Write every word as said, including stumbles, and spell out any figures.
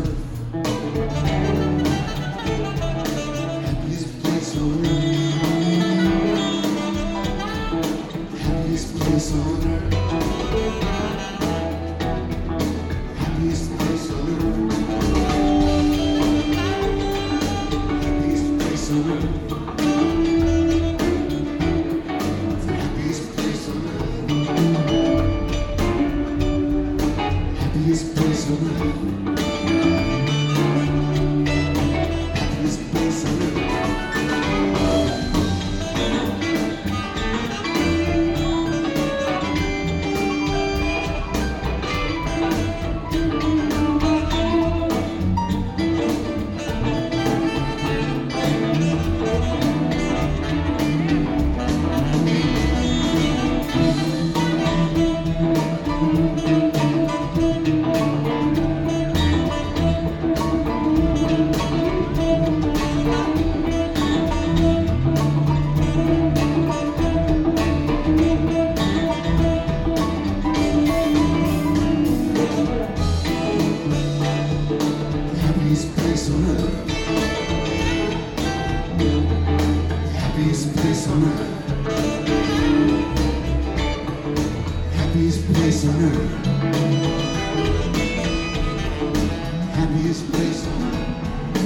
Happiest place on earth. Happiest place on earth. Happiest place on earth. Happiest place on earth. Happiest place on earth. Happiest place on earth. Happiest place on earth. Happiest place on earth. Happiest place on earth. Happiest place on earth. Happiest